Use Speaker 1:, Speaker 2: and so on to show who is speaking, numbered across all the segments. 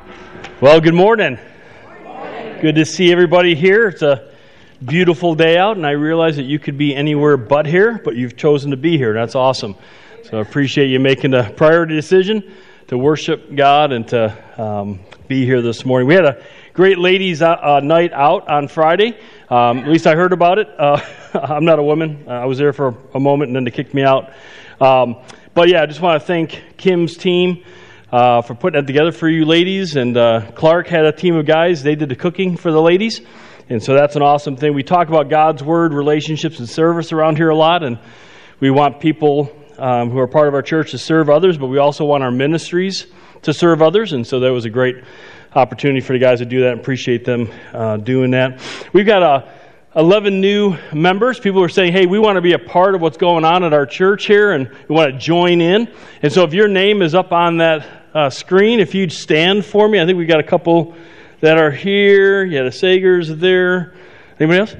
Speaker 1: Well, good morning. Good to see everybody here. It's a beautiful day out, and I realize that you could be anywhere but here, but you've chosen to be here. That's awesome. So I appreciate you making the priority decision to worship God and to be here this morning. We had a great ladies' night out on Friday. At least I heard about it. I'm not a woman. I was there for a moment, and then they kicked me out. But yeah, I just want to thank Kim's team for putting that together for you ladies. And Clark had a team of guys. They did the cooking for the ladies. And so that's an awesome thing. We talk about God's Word, relationships, and service around here a lot. And we want people who are part of our church to serve others, but we also want our ministries to serve others. And so that was a great opportunity for the guys to do that. Appreciate them doing that. We've got 11 new members. People are saying, hey, we want to be a part of what's going on at our church here, and we want to join in. And so if your name is up on that screen, if you'd stand for me. I think we've got a couple that are here. Yeah, the Sagers are there. Anybody else?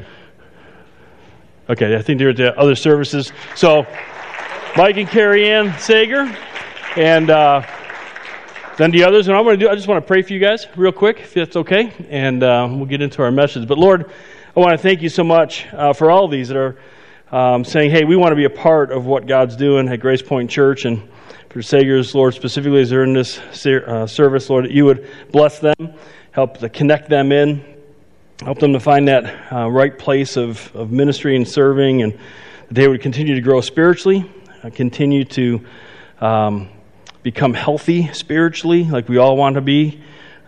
Speaker 1: Okay, I think they're at the other services. So Mike and Carrie Ann Sager, and then the others. And I just want to pray for you guys real quick, if that's okay, and we'll get into our message. But Lord, I want to thank you so much for all of these that are saying, hey, we want to be a part of what God's doing at Grace Point Church. And for Sagers, Lord, specifically as they're in this service, Lord, that you would bless them, help to connect them in, help them to find that right place of ministry and serving, and that they would continue to grow spiritually, continue to become healthy spiritually like we all want to be.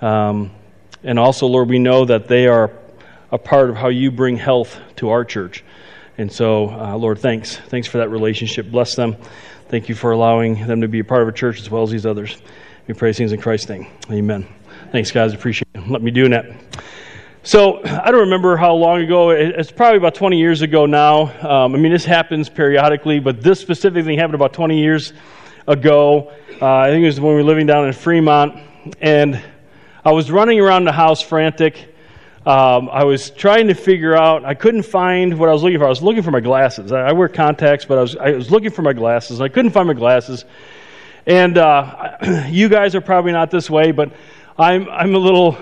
Speaker 1: And also, Lord, we know that they are a part of how you bring health to our church. And so, Lord, thanks. Thanks for that relationship. Bless them. Thank you for allowing them to be a part of our church as well as these others. We pray things in Christ's name. Amen. Thanks, guys. Appreciate it. Let me doing that. So, I don't remember how long ago. It's probably about 20 years ago now. This happens periodically, but this specific thing happened about 20 years ago. I think it was when we were living down in Fremont. And I was running around the house frantic. I was trying to figure out, I couldn't find what I was looking for. I was looking for my glasses. I wear contacts, but I was looking for my glasses. I couldn't find my glasses. And you guys are probably not this way, but I'm a little,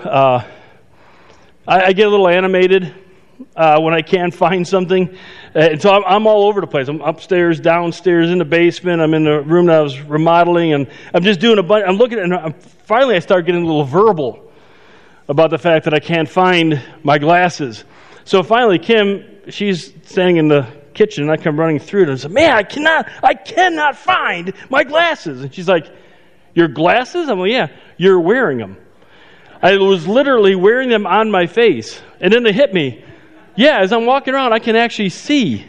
Speaker 1: I get a little animated when I can't find something. And so I'm all over the place. I'm upstairs, downstairs, in the basement. I'm in the room that I was remodeling, and I'm just doing a bunch. I'm looking, and finally I start getting a little verbal about the fact that I can't find my glasses. So finally, Kim, she's standing in the kitchen, and I come running through it, and I said, man, I cannot find my glasses. And she's like, your glasses? I'm like, yeah, you're wearing them. I was literally wearing them on my face. And then they hit me. Yeah, as I'm walking around, I can actually see.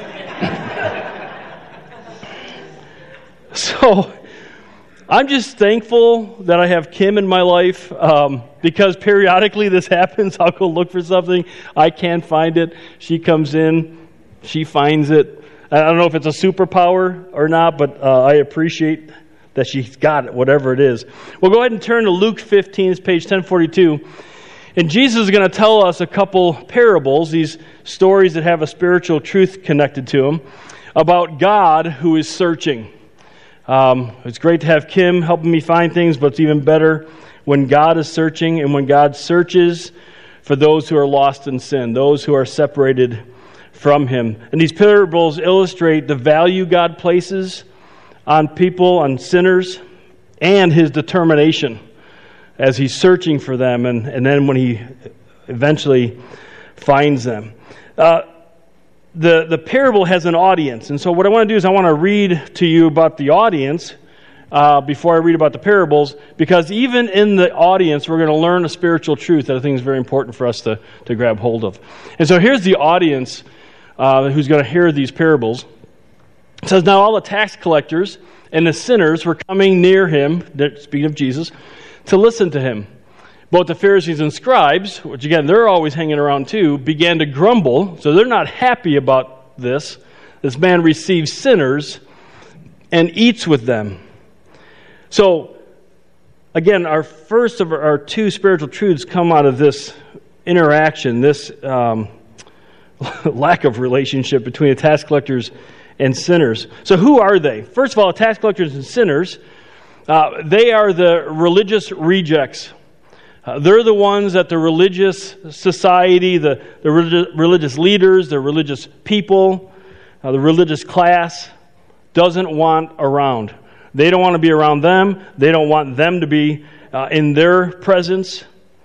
Speaker 1: So I'm just thankful that I have Kim in my life, because periodically this happens. I'll go look for something. I can't find it. She comes in. She finds it. I don't know if it's a superpower or not, but I appreciate that she's got it, whatever it is. We'll go ahead and turn to Luke 15, it's page 1042. And Jesus is going to tell us a couple parables, these stories that have a spiritual truth connected to them, about God who is searching. It's great to have Kim helping me find things, but it's even better when God is searching and when God searches for those who are lost in sin, those who are separated from Him. And these parables illustrate the value God places on people, on sinners, and His determination as He's searching for them, and then when He eventually finds them. The parable has an audience, and so what I want to do is I want to read to you about the audience before I read about the parables, because even in the audience we're going to learn a spiritual truth that I think is very important for us to grab hold of. And so here's the audience who's going to hear these parables. It says, now all the tax collectors and the sinners were coming near Him, speaking of Jesus, to listen to Him. Both the Pharisees and scribes, which again, they're always hanging around too, began to grumble. So they're not happy about this. This man receives sinners and eats with them. So, again, our first of our two spiritual truths come out of this interaction, this lack of relationship between the tax collectors and sinners. So who are they? First of all, tax collectors and sinners, they are the religious rejects They're the ones that the religious society, the religious leaders, the religious people, the religious class doesn't want around. They don't want to be around them. They don't want them to be in their presence.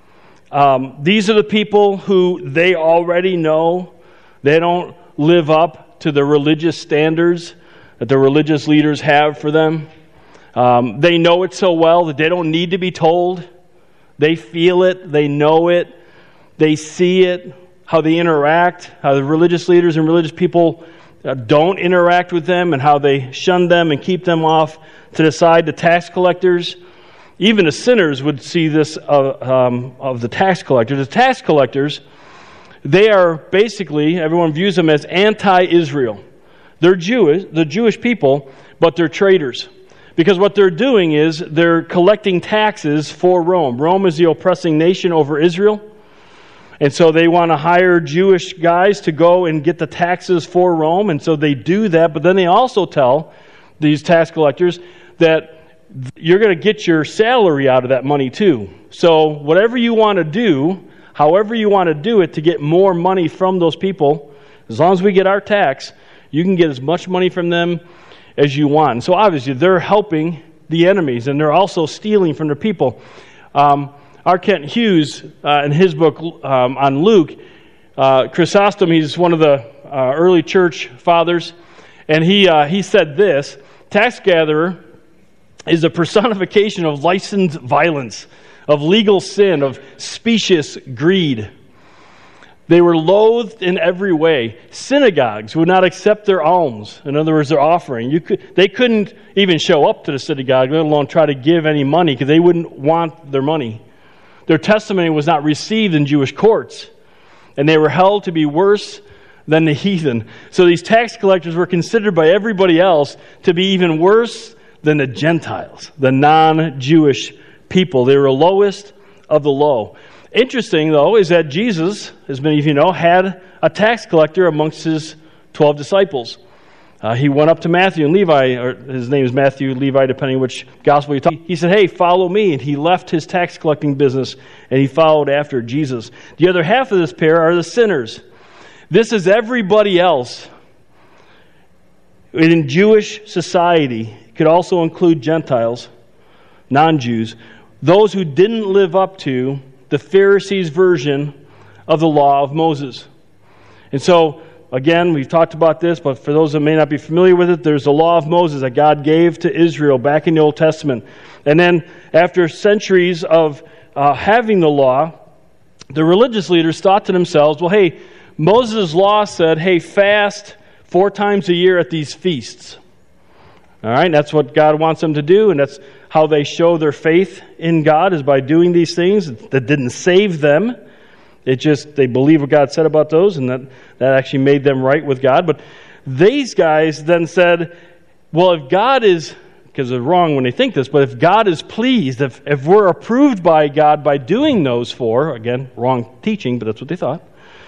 Speaker 1: These are the people who they already know. They don't live up to the religious standards that the religious leaders have for them. They know it so well that they don't need to be told. They feel it. They know it. They see it, how they interact, how the religious leaders and religious people don't interact with them, and how they shun them and keep them off to the side. The tax collectors, even the sinners would see this of the tax collectors. The tax collectors, they are basically, everyone views them as anti-Israel. They're Jewish, the Jewish people, but they're traitors. Because what they're doing is they're collecting taxes for Rome. Rome is the oppressing nation over Israel. And so they want to hire Jewish guys to go and get the taxes for Rome. And so they do that. But then they also tell these tax collectors that you're going to get your salary out of that money too. So whatever you want to do, however you want to do it to get more money from those people, as long as we get our tax, you can get as much money from them as you want. And so obviously they're helping the enemies, and they're also stealing from their people. R. Kent Hughes, in his book on Luke, Chrysostom, he's one of the early church fathers, and he said this: tax gatherer is a personification of licensed violence, of legal sin, of specious greed. They were loathed in every way. Synagogues would not accept their alms. In other words, their offering. They couldn't even show up to the synagogue, let alone try to give any money, because they wouldn't want their money. Their testimony was not received in Jewish courts, and they were held to be worse than the heathen. So these tax collectors were considered by everybody else to be even worse than the Gentiles, the non-Jewish people. They were the lowest of the low. Interesting, though, is that Jesus, as many of you know, had a tax collector amongst his 12 disciples. He went up to Matthew and Levi, or his name is Matthew, Levi, depending on which gospel you talk. He said, hey, follow me. And he left his tax collecting business and he followed after Jesus. The other half of this pair are the sinners. This is everybody else. In Jewish society, it could also include Gentiles, non-Jews, those who didn't live up to the Pharisees' version of the law of Moses. And so, again, we've talked about this, but for those that may not be familiar with it, there's the law of Moses that God gave to Israel back in the Old Testament. And then, after centuries of having the law, the religious leaders thought to themselves, well, hey, Moses' law said, hey, fast 4 times a year at these feasts. All right, that's what God wants them to do, and that's how they show their faith in God, is by doing these things that didn't save them. It just, they believe what God said about those, and that actually made them right with God. But these guys then said, well, if God is, because they're wrong when they think this, but if God is pleased, if we're approved by God by doing those 4, again, wrong teaching, but that's what they thought,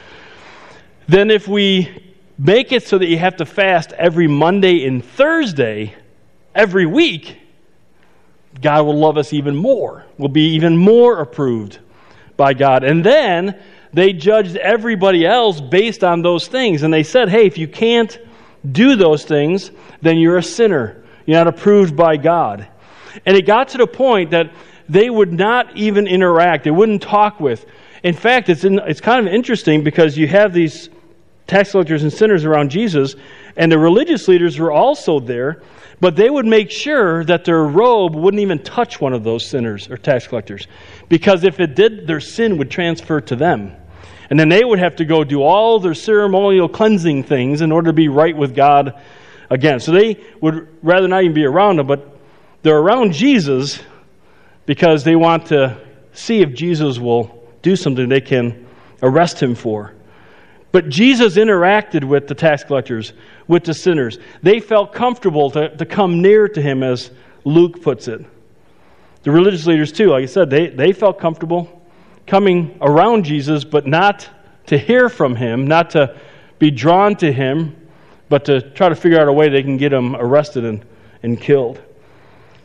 Speaker 1: then if we make it so that you have to fast every Monday and Thursday every week, God will love us even more. We'll be even more approved by God. And then they judged everybody else based on those things. And they said, hey, if you can't do those things, then you're a sinner. You're not approved by God. And it got to the point that they would not even interact. They wouldn't talk with. In fact, it's kind of interesting because you have these tax collectors and sinners around Jesus, and the religious leaders were also there, but they would make sure that their robe wouldn't even touch one of those sinners or tax collectors, because if it did, their sin would transfer to them. And then they would have to go do all their ceremonial cleansing things in order to be right with God again. So they would rather not even be around him, but they're around Jesus because they want to see if Jesus will do something they can arrest him for. But Jesus interacted with the tax collectors, with the sinners. They felt comfortable to come near to him, as Luke puts it. The religious leaders too, like I said, they felt comfortable coming around Jesus, but not to hear from him, not to be drawn to him, but to try to figure out a way they can get him arrested and killed.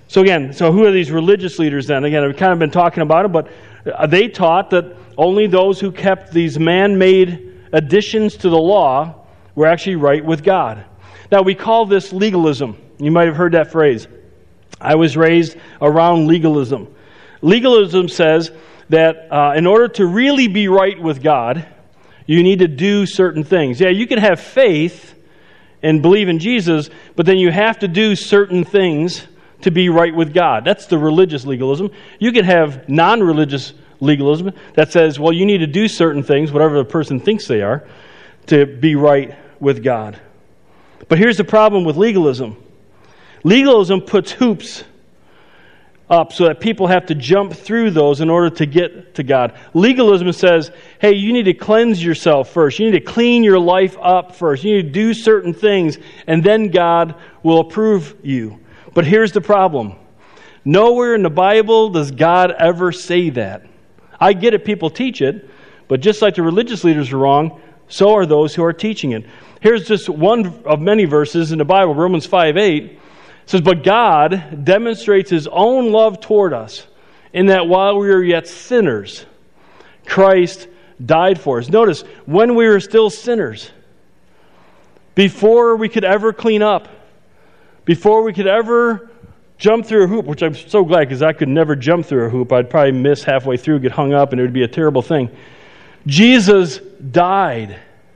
Speaker 1: So who are these religious leaders then? Again, I've kind of been talking about it, but they taught that only those who kept these man-made additions to the law were actually right with God. Now, we call this legalism. You might have heard that phrase. I was raised around legalism. Legalism says that in order to really be right with God, you need to do certain things. Yeah, you can have faith and believe in Jesus, but then you have to do certain things to be right with God. That's the religious legalism. You can have non-religious legalism that says, well, you need to do certain things, whatever the person thinks they are, to be right with God. But here's the problem with legalism. Legalism puts hoops up so that people have to jump through those in order to get to God. Legalism says, hey, you need to cleanse yourself first. You need to clean your life up first. You need to do certain things, and then God will approve you. But here's the problem. Nowhere in the Bible does God ever say that. I get it, people teach it, but just like the religious leaders are wrong, so are those who are teaching it. Here's just one of many verses in the Bible, Romans 5:8. It says, but God demonstrates His own love toward us, in that while we were yet sinners, Christ died for us. Notice, when we were still sinners, before we could ever clean up, before we could ever jump through a hoop, which I'm so glad because I could never jump through a hoop. I'd probably miss halfway through, get hung up, and it would be a terrible thing. Jesus died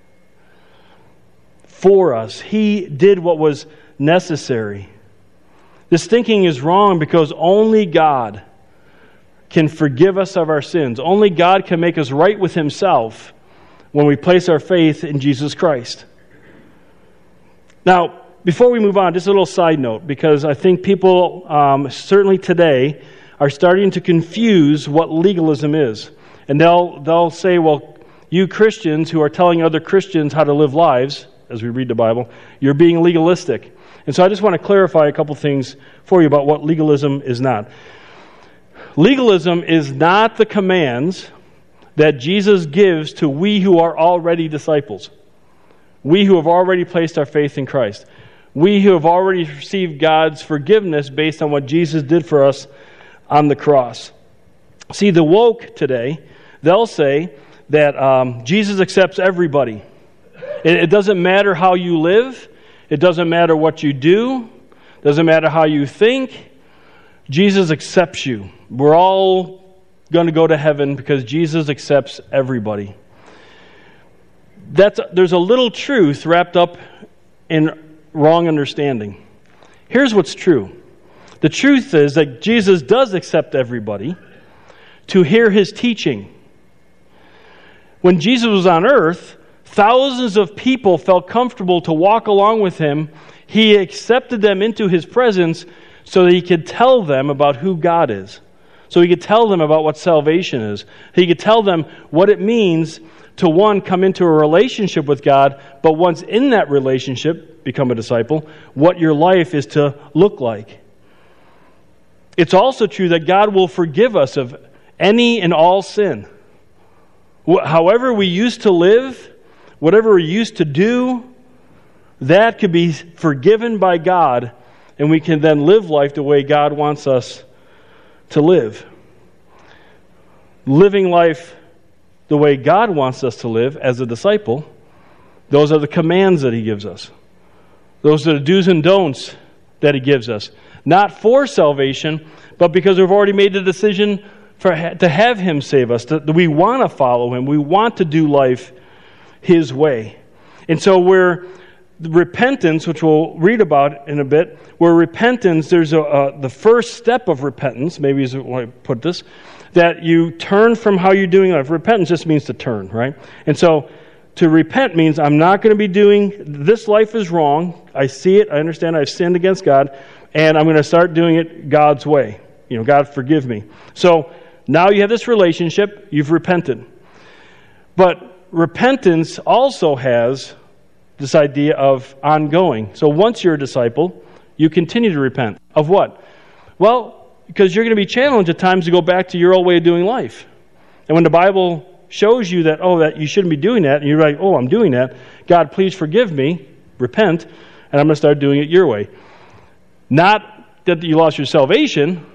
Speaker 1: for us. He did what was necessary. This thinking is wrong because only God can forgive us of our sins. Only God can make us right with Himself when we place our faith in Jesus Christ. Now, before we move on, just a little side note, because I think people, certainly today, are starting to confuse what legalism is. And they'll say, well, you Christians who are telling other Christians how to live lives, as we read the Bible, you're being legalistic. And so I just want to clarify a couple things for you about what legalism is not. Legalism is not the commands that Jesus gives to we who are already disciples. We who have already placed our faith in Christ. We who have already received God's forgiveness based on what Jesus did for us on the cross. See, the woke today, they'll say that Jesus accepts everybody. It doesn't matter how you live. It doesn't matter what you do. It doesn't matter how you think. Jesus accepts you. We're all going to go to heaven because Jesus accepts everybody. There's a little truth wrapped up in wrong understanding. Here's what's true. The truth is that Jesus does accept everybody to hear His teaching. When Jesus was on earth, thousands of people felt comfortable to walk along with Him. He accepted them into His presence so that He could tell them about who God is. So He could tell them about what salvation is. He could tell them what it means to, one, come into a relationship with God, but once in that relationship, become a disciple, what your life is to look like. It's also true that God will forgive us of any and all sin. However we used to live, whatever we used to do, that could be forgiven by God, and we can then live life the way God wants us to live. Living life the way God wants us to live as a disciple, those are the commands that He gives us. Those are the do's and don'ts that He gives us. Not for salvation, but because we've already made the decision to have Him save us. That we want to follow Him. We want to do life His way. And so repentance, which we'll read about in a bit, where repentance, there's the first step of repentance, maybe is what I put this, that you turn from how you're doing life. Repentance just means to turn, right? And so to repent means I'm not going to be doing, this life is wrong. I see it. I understand I've sinned against God. And I'm going to start doing it God's way. God, forgive me. So now you have this relationship. You've repented. But repentance also has this idea of ongoing. So once you're a disciple, you continue to repent. Of what? Well, because you're going to be challenged at times to go back to your old way of doing life. And when the Bible shows you that, that you shouldn't be doing that, and you're like, I'm doing that, God, please forgive me, repent, and I'm going to start doing it your way. Not that you lost your salvation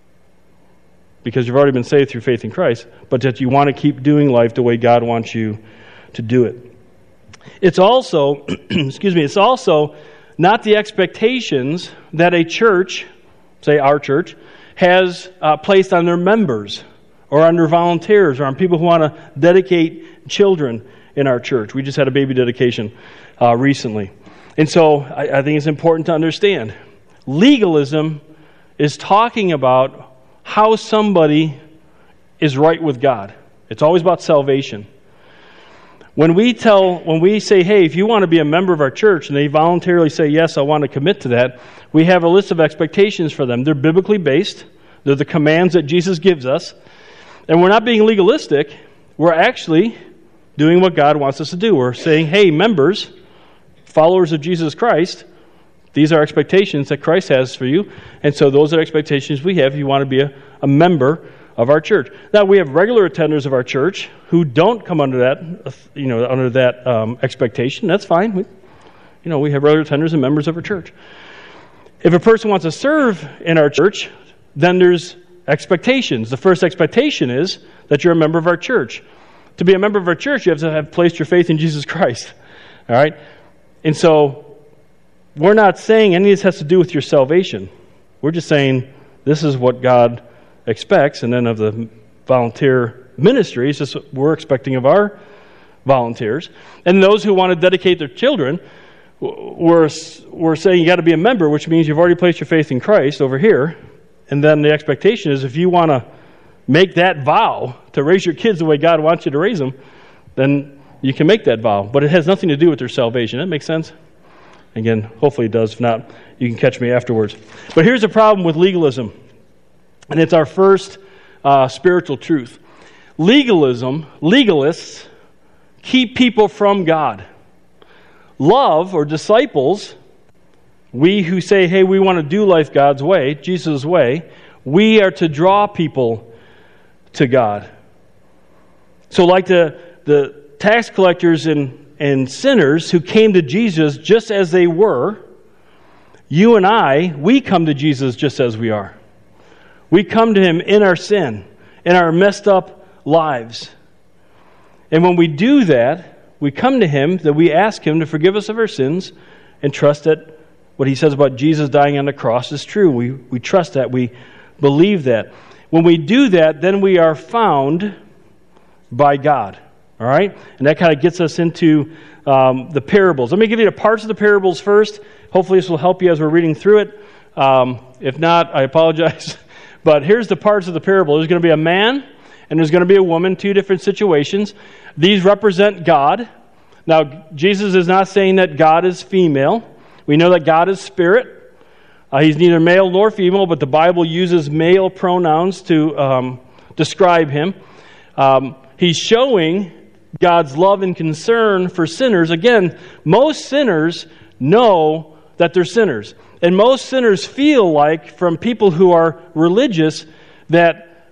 Speaker 1: because you've already been saved through faith in Christ, but that you want to keep doing life the way God wants you to do it. It's also, it's also not the expectations that a church, say our church, has placed on their members or on their volunteers or on people who want to dedicate children in our church. We just had a baby dedication recently. And so I think it's important to understand. Legalism is talking about how somebody is right with God. It's always about salvation. When we say, hey, if you want to be a member of our church, and they voluntarily say, yes, I want to commit to that, we have a list of expectations for them. They're biblically based. They're the commands that Jesus gives us. And we're not being legalistic. We're actually doing what God wants us to do. We're saying, hey, members, followers of Jesus Christ, these are expectations that Christ has for you. And so those are expectations we have if you want to be a member of our church. Now, we have regular attenders of our church who don't come under that, expectation. That's fine. We have regular attenders and members of our church. If a person wants to serve in our church, then there's expectations. The first expectation is that you're a member of our church. To be a member of our church, you have to have placed your faith in Jesus Christ. All right? And so, we're not saying any of this has to do with your salvation. We're just saying this is what God expects, and then of the volunteer ministries, this is what we're expecting of our volunteers. And those who want to dedicate their children, we're saying you got to be a member, which means you've already placed your faith in Christ over here. And then the expectation is if you want to make that vow to raise your kids the way God wants you to raise them, then you can make that vow. But it has nothing to do with their salvation. That makes sense? Again, hopefully it does. If not, you can catch me afterwards. But here's the problem with legalism. And it's our first spiritual truth. Legalists keep people from God. Love, or disciples, we who say, hey, we want to do life God's way, Jesus' way, we are to draw people to God. So like the tax collectors and sinners who came to Jesus just as they were, you and I, we come to Jesus just as we are. We come to Him in our sin, in our messed up lives. And when we do that, we come to Him, that we ask Him to forgive us of our sins and trust that what He says about Jesus dying on the cross is true. We trust that. We believe that. When we do that, then we are found by God. All right? And that kind of gets us into the parables. Let me give you the parts of the parables first. Hopefully this will help you as we're reading through it. If not, I apologize. But here's the parts of the parable. There's going to be a man and there's going to be a woman, two different situations. These represent God. Now, Jesus is not saying that God is female. We know that God is spirit. He's neither male nor female, but the Bible uses male pronouns to describe Him. He's showing God's love and concern for sinners. Again, most sinners know that they're sinners. And most sinners feel like, from people who are religious, that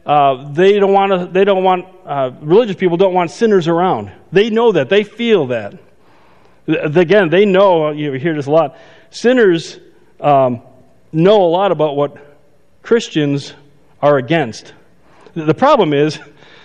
Speaker 1: religious people don't want sinners around. They know that. They feel that. Again, they know, you hear this a lot, sinners know a lot about what Christians are against. The problem is,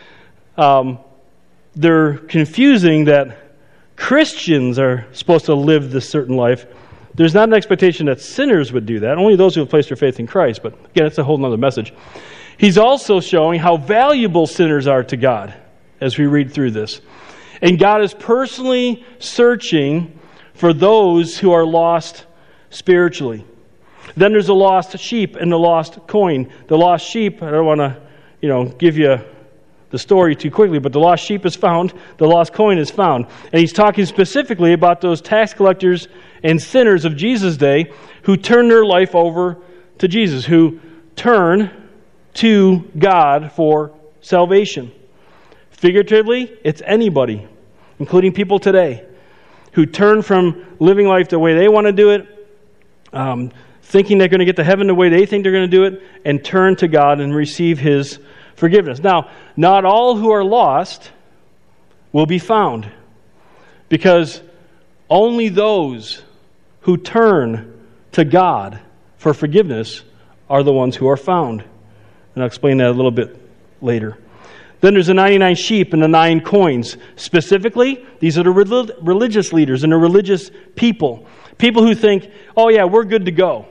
Speaker 1: they're confusing that Christians are supposed to live this certain life. There's not an expectation that sinners would do that. Only those who have placed their faith in Christ. But again, it's a whole other message. He's also showing how valuable sinners are to God as we read through this. And God is personally searching for those who are lost spiritually. Then there's the lost sheep and the lost coin. The lost sheep, I don't want to, give you the story too quickly, but the lost sheep is found, the lost coin is found. And he's talking specifically about those tax collectors and sinners of Jesus' day who turn their life over to Jesus, who turn to God for salvation. Figuratively, it's anybody, including people today, who turn from living life the way they want to do it, thinking they're going to get to heaven the way they think they're going to do it, and turn to God and receive His forgiveness. Now, not all who are lost will be found, because only those who turn to God for forgiveness are the ones who are found. And I'll explain that a little bit later. Then there's the 99 sheep and the 9 coins. Specifically, these are the religious leaders and the religious people. People who think, oh yeah, we're good to go.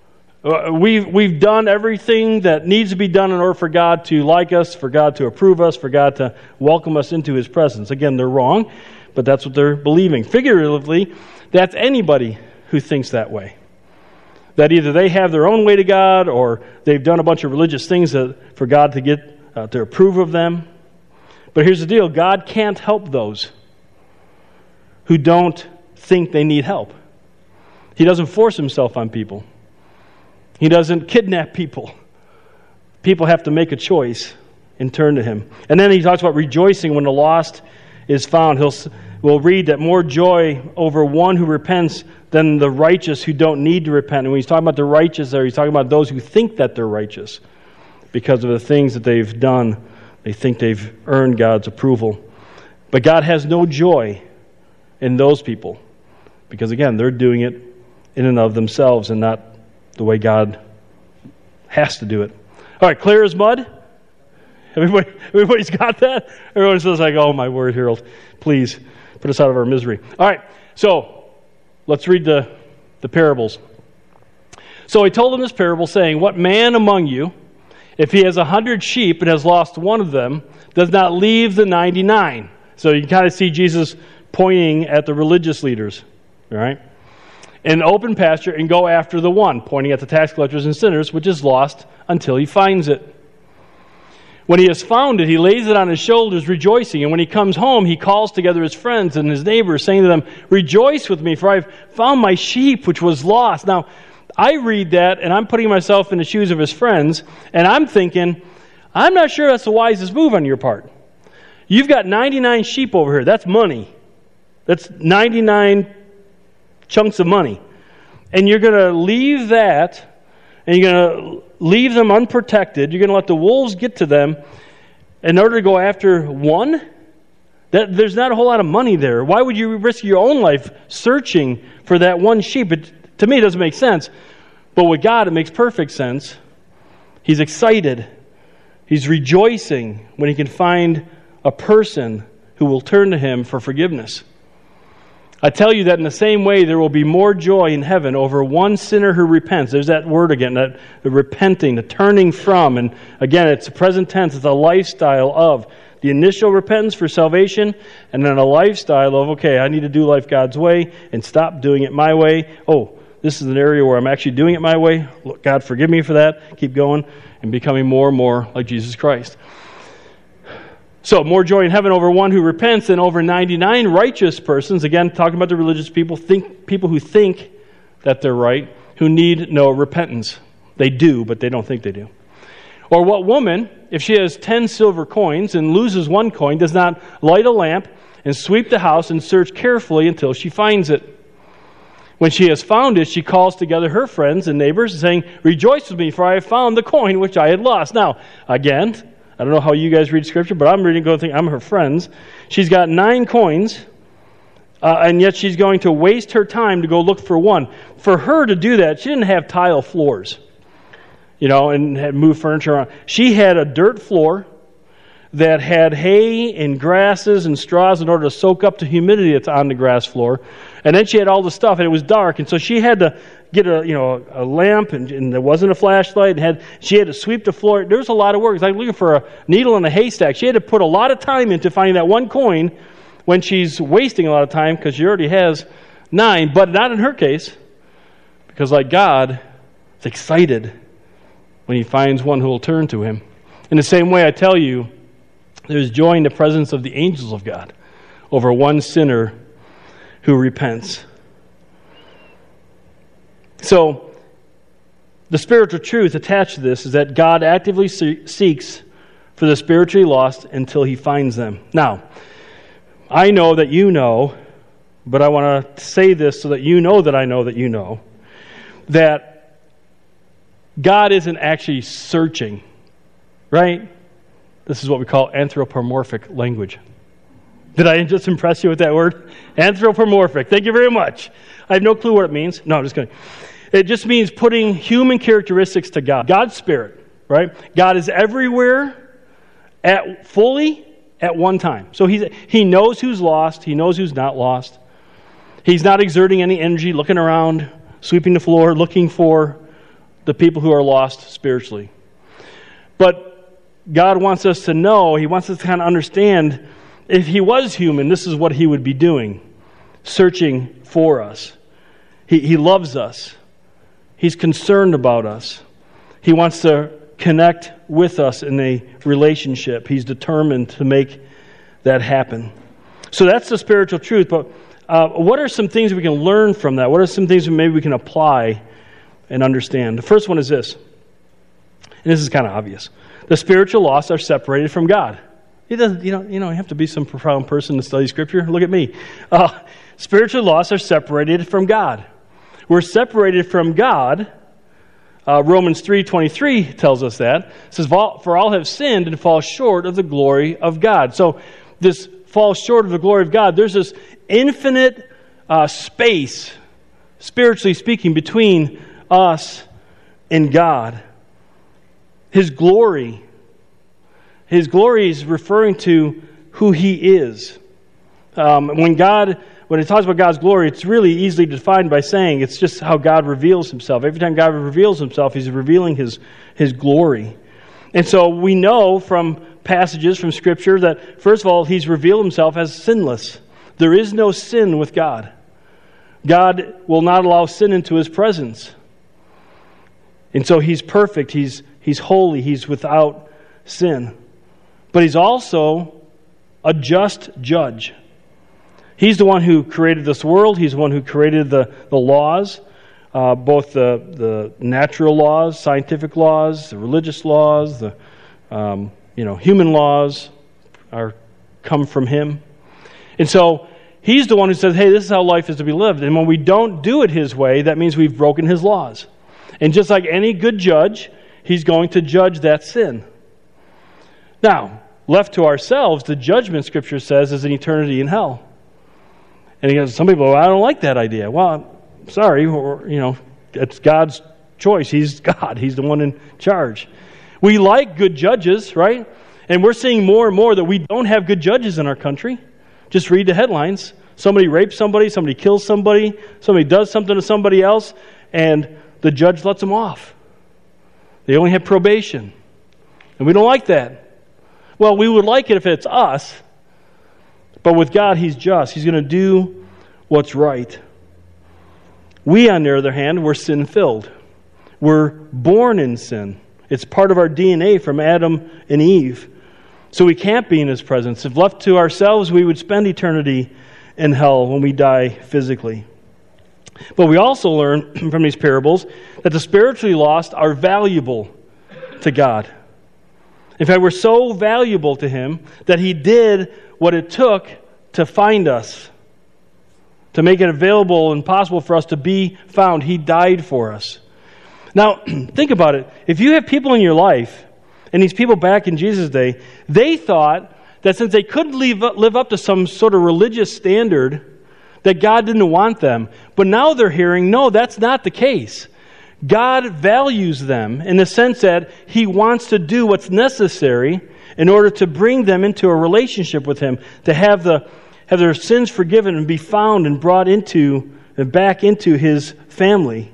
Speaker 1: We've done everything that needs to be done in order for God to like us, for God to approve us, for God to welcome us into His presence. Again, they're wrong, but that's what they're believing. Figuratively, that's anybody who thinks that way. That either they have their own way to God or they've done a bunch of religious things for God to get to approve of them. But here's the deal. God can't help those who don't think they need help. He doesn't force Himself on people. He doesn't kidnap people. People have to make a choice and turn to Him. And then He talks about rejoicing when the lost is found. We'll read that more joy over one who repents than the righteous who don't need to repent. And when He's talking about the righteous there, He's talking about those who think that they're righteous because of the things that they've done. They think they've earned God's approval. But God has no joy in those people because, again, they're doing it in and of themselves and not the way God has to do it. All right, clear as mud? Everybody's got that? Everyone says like, oh my word, Harold, please put us out of our misery. All right, so let's read the parables. So He told them this parable saying, what man among you, if he has 100 sheep and has lost one of them, does not leave the 99? So you can kind of see Jesus pointing at the religious leaders, all right? In open pasture and go after the one, pointing at the tax collectors and sinners, which is lost until he finds it. When he has found it, he lays it on his shoulders, rejoicing. And when he comes home, he calls together his friends and his neighbors, saying to them, rejoice with me, for I've found my sheep, which was lost. Now, I read that, and I'm putting myself in the shoes of his friends, and I'm thinking, I'm not sure that's the wisest move on your part. You've got 99 sheep over here. That's money. That's 99 chunks of money. And you're going to leave that, and you're going to leave them unprotected. You're going to let the wolves get to them in order to go after one? There's not a whole lot of money there. Why would you risk your own life searching for that one sheep? To me, it doesn't make sense. But with God, it makes perfect sense. He's excited. He's rejoicing when He can find a person who will turn to Him for forgiveness. I tell you that in the same way, there will be more joy in heaven over one sinner who repents. There's that word again, the repenting, the turning from. And again, it's a present tense. It's a lifestyle of the initial repentance for salvation, and then a lifestyle of, okay, I need to do life God's way and stop doing it my way. Oh, this is an area where I'm actually doing it my way. Look, God, forgive me for that. Keep going and becoming more and more like Jesus Christ. So, more joy in heaven over one who repents than over 99 righteous persons. Again, talking about the religious people, people who think that they're right, who need no repentance. They do, but they don't think they do. Or what woman, if she has 10 silver coins and loses one coin, does not light a lamp and sweep the house and search carefully until she finds it? When she has found it, she calls together her friends and neighbors, saying, rejoice with me, for I have found the coin which I had lost. Now, again, I don't know how you guys read Scripture, but I'm reading, going to think, I'm her friends. She's got 9 coins, and yet she's going to waste her time to go look for one. For her to do that, she didn't have tile floors, and move furniture around. She had a dirt floor that had hay and grasses and straws in order to soak up the humidity that's on the grass floor. And then she had all the stuff, and it was dark, and so she had to get a lamp, and there wasn't a flashlight, and she had to sweep the floor. There was a lot of work. It's like looking for a needle in a haystack. She had to put a lot of time into finding that one coin when she's wasting a lot of time because she already has 9, but not in her case, because like God, is excited when He finds one who will turn to Him. In the same way, I tell you, there's joy in the presence of the angels of God over one sinner who repents. So, the spiritual truth attached to this is that God actively seeks for the spiritually lost until He finds them. Now, I know that you know, but I want to say this so that you know that I know that you know, that God isn't actually searching, right? This is what we call anthropomorphic language. Did I just impress you with that word? Anthropomorphic. Thank you very much. I have no clue what it means. No, I'm just kidding. It just means putting human characteristics to God. God's Spirit, right? God is everywhere fully at one time. So He knows who's lost. He knows who's not lost. He's not exerting any energy, looking around, sweeping the floor, looking for the people who are lost spiritually. But God wants us to know, He wants us to kind of understand, if He was human, this is what He would be doing, searching for us. He loves us. He's concerned about us. He wants to connect with us in a relationship. He's determined to make that happen. So that's the spiritual truth. But what are some things we can learn from that? What are some things maybe we can apply and understand? The first one is this, and this is kind of obvious. The spiritual lost are separated from God. It doesn't, you have to be some profound person to study Scripture. Look at me. Spiritual lost are separated from God. We're separated from God. Romans 3:23 tells us that. It says, "For all have sinned and fall short of the glory of God." So this fall short of the glory of God, there's this infinite space, spiritually speaking, between us and God. His glory is referring to who He is. When it talks about God's glory, it's really easily defined by saying it's just how God reveals Himself. Every time God reveals Himself, He's revealing His glory. And so we know from passages from Scripture that, first of all, He's revealed Himself as sinless. There is no sin with God. God will not allow sin into His presence. And so He's perfect, He's holy, He's without sin. But He's also a just judge. He's the one who created this world. He's the one who created the laws, both the natural laws, scientific laws, the religious laws, the human laws come from Him. And so He's the one who says, hey, this is how life is to be lived. And when we don't do it His way, that means we've broken His laws. And just like any good judge, He's going to judge that sin. Now, left to ourselves, the judgment, Scripture says, is an eternity in hell. And some people, I don't like that idea. Well, I'm sorry, it's God's choice. He's God. He's the one in charge. We like good judges, right? And we're seeing more and more that we don't have good judges in our country. Just read the headlines. Somebody rapes somebody kills somebody does something to somebody else, and the judge lets them off. They only have probation. And we don't like that. Well, we would like it if it's us, but with God, He's just. He's going to do what's right. We, on the other hand, we're sin-filled. We're born in sin. It's part of our DNA from Adam and Eve. So we can't be in His presence. If left to ourselves, we would spend eternity in hell when we die physically. But we also learn from these parables that the spiritually lost are valuable to God. In fact, we're so valuable to Him that He did what it took to find us, to make it available and possible for us to be found. He died for us. Now, think about it. If you have people in your life, and these people back in Jesus' day, they thought that since they couldn't live up to some sort of religious standard, that God didn't want them. But now they're hearing, no, that's not the case. God values them in the sense that He wants to do what's necessary in order to bring them into a relationship with Him, to have their sins forgiven and be found and brought into and back into His family.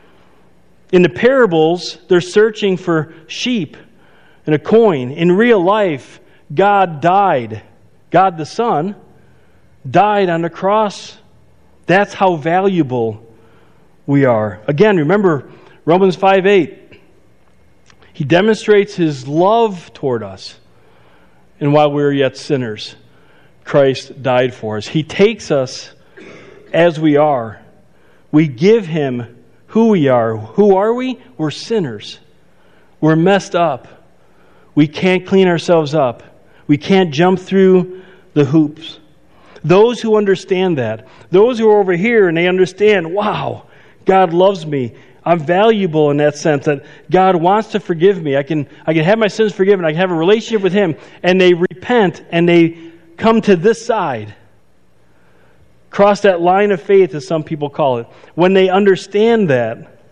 Speaker 1: In the parables, they're searching for sheep and a coin. In real life, God died. God the Son died on the cross. That's how valuable we are. Again, remember Romans 5:8. He demonstrates His love toward us. And while we were yet sinners, Christ died for us. He takes us as we are. We give Him who we are. Who are we? We're sinners. We're messed up. We can't clean ourselves up. We can't jump through the hoops. Those who understand that, those who are over here and they understand, wow, God loves me. I'm valuable in that sense that God wants to forgive me. I can have my sins forgiven. I can have a relationship with Him. And they repent and they come to this side. Cross that line of faith, as some people call it. When they understand that,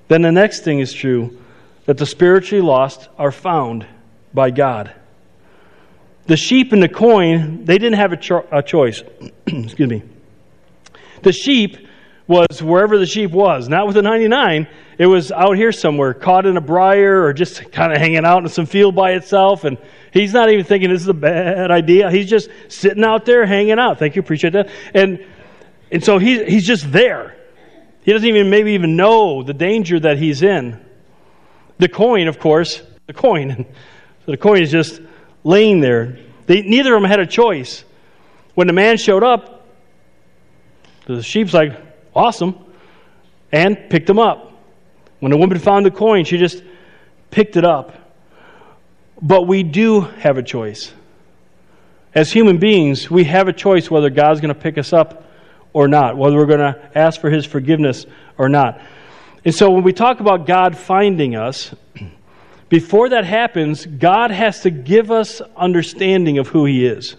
Speaker 1: then the next thing is true, that the spiritually lost are found by God. The sheep and the coin, they didn't have a choice. Excuse me. The sheep was wherever the sheep was, not with the 99. It was out here somewhere, caught in a briar or just kind of hanging out in some field by itself. And he's not even thinking this is a bad idea. He's just sitting out there hanging out. Thank you, appreciate that. And so he's just there. He doesn't maybe even know the danger that he's in. The coin, of course, so the coin is just laying there. Neither of them had a choice. When the man showed up, the sheep's like, awesome, and picked him up. When the woman found the coin, she just picked it up. But we do have a choice. As human beings, we have a choice whether God's going to pick us up or not, whether we're going to ask for His forgiveness or not. And so when we talk about God finding us, before that happens, God has to give us understanding of who He is.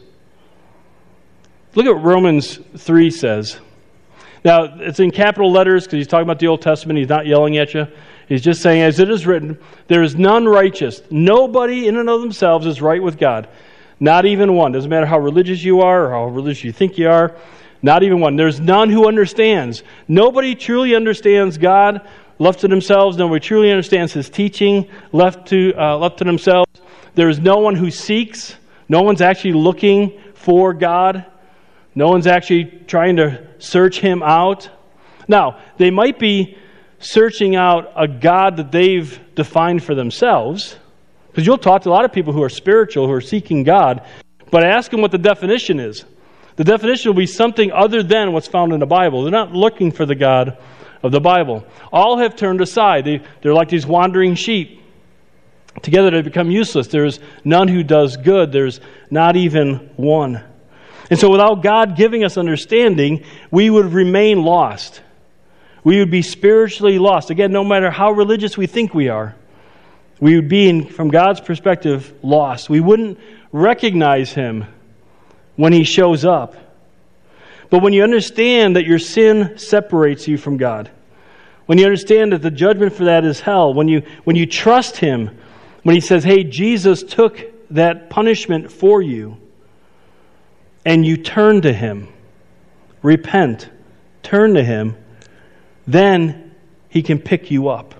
Speaker 1: Look at what Romans 3 says. Now, it's in capital letters because he's talking about the Old Testament. He's not yelling at you. He's just saying, as it is written, there is none righteous. Nobody in and of themselves is right with God. Not even one. Doesn't matter how religious you are or how religious you think you are. Not even one. There's none who understands. Nobody truly understands God left to themselves. Nobody truly understands His teaching left to themselves. There is no one who seeks. No one's actually looking for God. No one's actually trying to search Him out. Now, they might be searching out a God that they've defined for themselves, because you'll talk to a lot of people who are spiritual, who are seeking God, but ask them what the definition is. The definition will be something other than what's found in the Bible. They're not looking for the God of the Bible. All have turned aside. They're like these wandering sheep. Together they become useless. There's none who does good. There's not even one. And so without God giving us understanding, we would remain lost. We would be spiritually lost. Again, no matter how religious we think we are, we would be, from God's perspective, lost. We wouldn't recognize Him when He shows up. But when you understand that your sin separates you from God, when you understand that the judgment for that is hell, when you trust Him, when He says, hey, Jesus took that punishment for you, and you turn to Him, repent, turn to Him, then He can pick you up.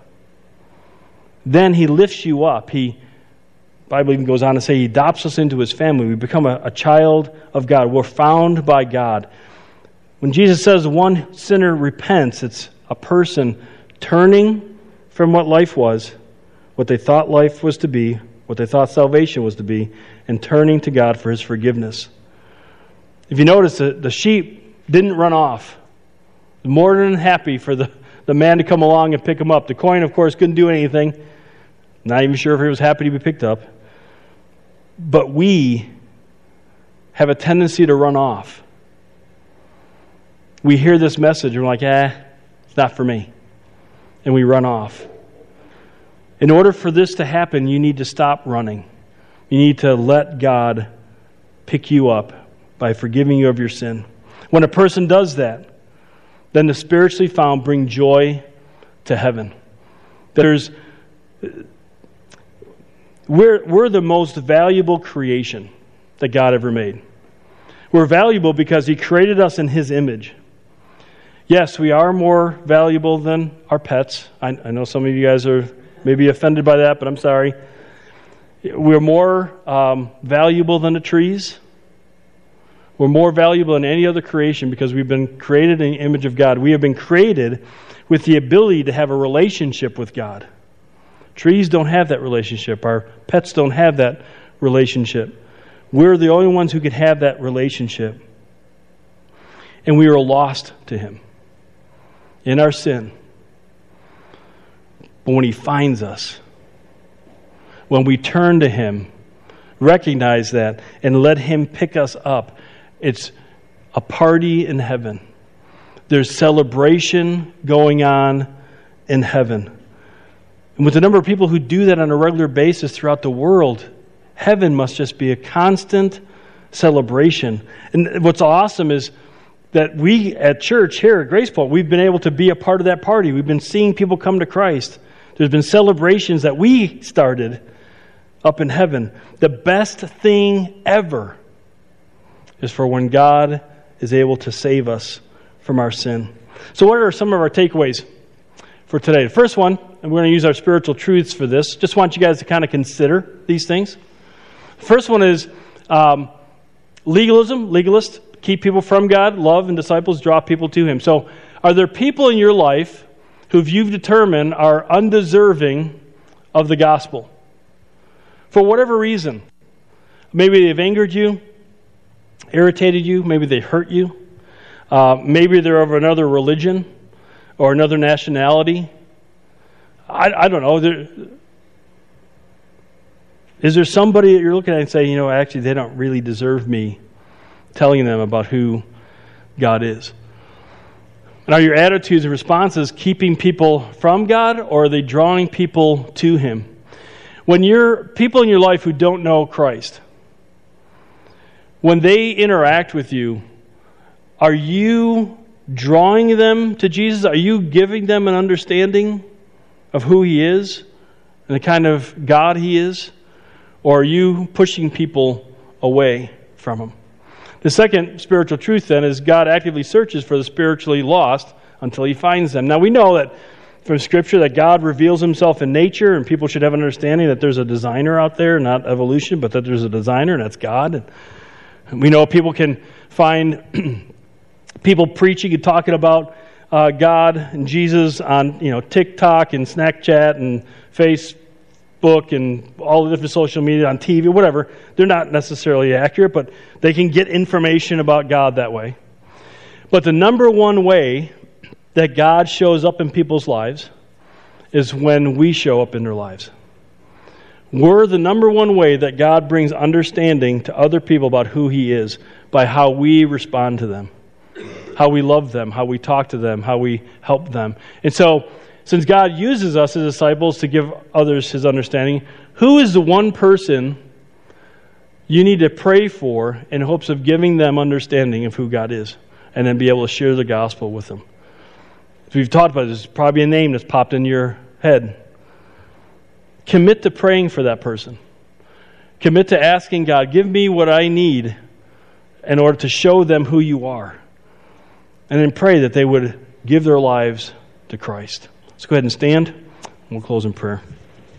Speaker 1: Then He lifts you up. The Bible even goes on to say He adopts us into His family. We become a child of God. We're found by God. When Jesus says one sinner repents, it's a person turning from what life was, what they thought life was to be, what they thought salvation was to be, and turning to God for His forgiveness. If you notice, the sheep didn't run off. More than happy for the man to come along and pick him up. The coin, of course, couldn't do anything. Not even sure if he was happy to be picked up. But we have a tendency to run off. We hear this message and we're like, it's not for me. And we run off. In order for this to happen, you need to stop running. You need to let God pick you up by forgiving you of your sin. When a person does that, then the spiritually found bring joy to heaven. We're the most valuable creation that God ever made. We're valuable because He created us in His image. Yes, we are more valuable than our pets. I know some of you guys are maybe offended by that, but I'm sorry. We're more valuable than the trees. We're more valuable than any other creation because we've been created in the image of God. We have been created with the ability to have a relationship with God. Trees don't have that relationship. Our pets don't have that relationship. We're the only ones who could have that relationship. And we are lost to Him in our sin. But when He finds us, when we turn to Him, recognize that, and let Him pick us up, it's a party in heaven. There's celebration going on in heaven. And with the number of people who do that on a regular basis throughout the world, heaven must just be a constant celebration. And what's awesome is that we at church here at Grace Point, we've been able to be a part of that party. We've been seeing people come to Christ. There's been celebrations that we started up in heaven. The best thing ever is for when God is able to save us from our sin. So what are some of our takeaways for today? The first one, and we're going to use our spiritual truths for this, just want you guys to kind of consider these things. The first one is legalist, keep people from God, love and disciples, draw people to Him. So are there people in your life who you've determined are undeserving of the gospel? For whatever reason. Maybe they've angered you, irritated you, maybe they hurt you. Maybe they're of another religion or another nationality. I don't know. Is there somebody that you're looking at and saying, actually they don't really deserve me telling them about who God is? And are your attitudes and responses keeping people from God, or are they drawing people to Him? When you're people in your life who don't know Christ, when they interact with you, are you drawing them to Jesus? Are you giving them an understanding of who He is and the kind of God He is? Or are you pushing people away from Him? The second spiritual truth then is God actively searches for the spiritually lost until He finds them. Now we know that from Scripture that God reveals Himself in nature, and people should have an understanding that there's a designer out there, not evolution, but that there's a designer, and that's God. And we know people can find people preaching and talking about God and Jesus on TikTok and Snapchat and Facebook and all the different social media, on TV, whatever. They're not necessarily accurate, but they can get information about God that way. But the number one way that God shows up in people's lives is when we show up in their lives. We're the number one way that God brings understanding to other people about who He is, by how we respond to them, how we love them, how we talk to them, how we help them. And so, since God uses us as disciples to give others His understanding, who is the one person you need to pray for in hopes of giving them understanding of who God is, and then be able to share the gospel with them? As we've talked about, there's probably a name that's popped in your head. Commit to praying for that person. Commit to asking God, give me what I need in order to show them who You are. And then pray that they would give their lives to Christ. Let's go ahead and stand. We'll close in prayer.